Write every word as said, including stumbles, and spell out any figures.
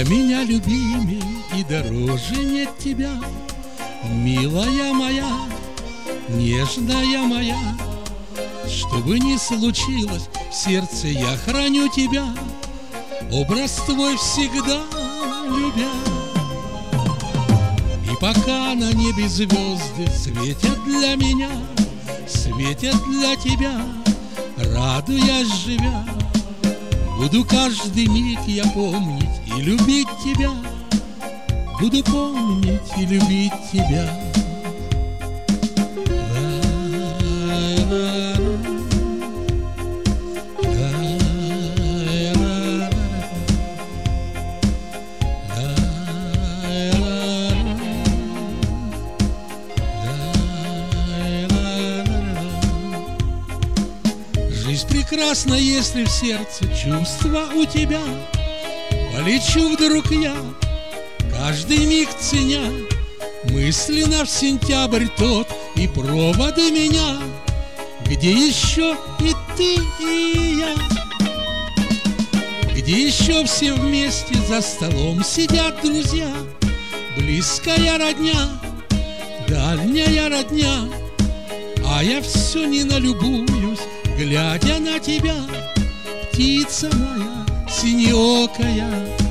меня любимей и дороже нет тебя, милая моя, нежная моя. Что бы ни случилось, в сердце я храню тебя, образ твой всегда любя. И пока на небе звезды светят для меня, светят для тебя, радуясь живя, буду каждый миг я помнить и любить тебя, буду помнить и любить тебя. Жизнь прекрасна, если в сердце чувства у тебя. Полечу вдруг я, каждый миг ценя, мысленно в сентябрь тот и проводы меня, где еще и ты, и я, где еще все вместе за столом сидят друзья, близкая родня, дальняя родня. А я все не налюбуюсь, глядя на тебя, птица моя синеокая.